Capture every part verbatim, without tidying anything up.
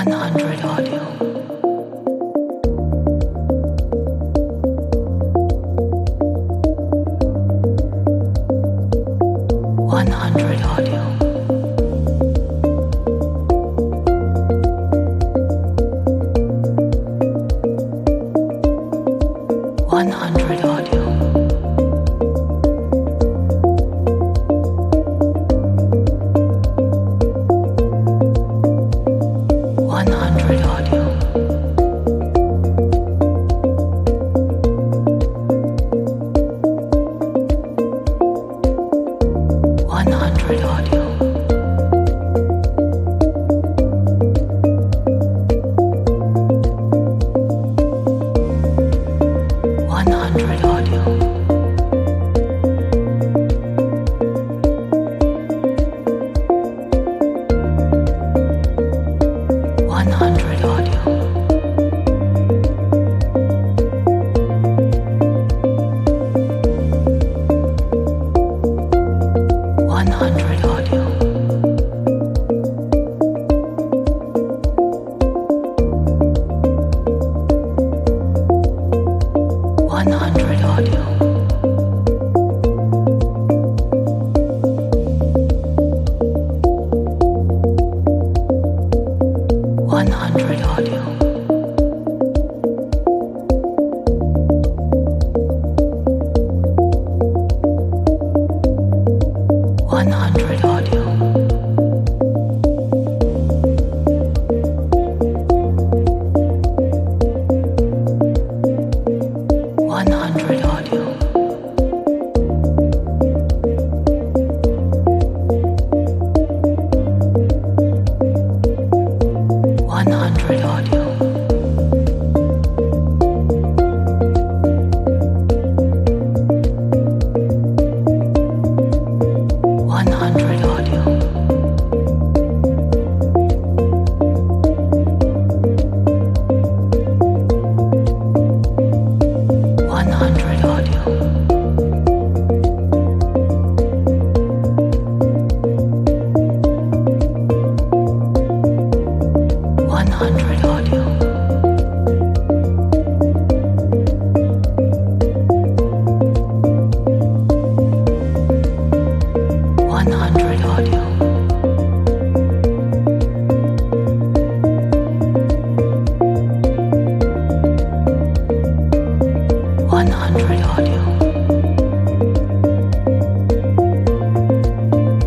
hundred audio. one hundred audio. one hundred audio. one hundred audio. one hundred audio. one hundred audio. one hundred audio. one hundred audio. one hundred audio. one hundred audio. one hundred audio. one hundred audio. one hundred audio. one hundred audio. one hundred audio. one hundred audio. one hundred audio. one hundred audio.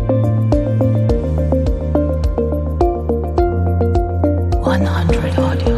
one hundred audio.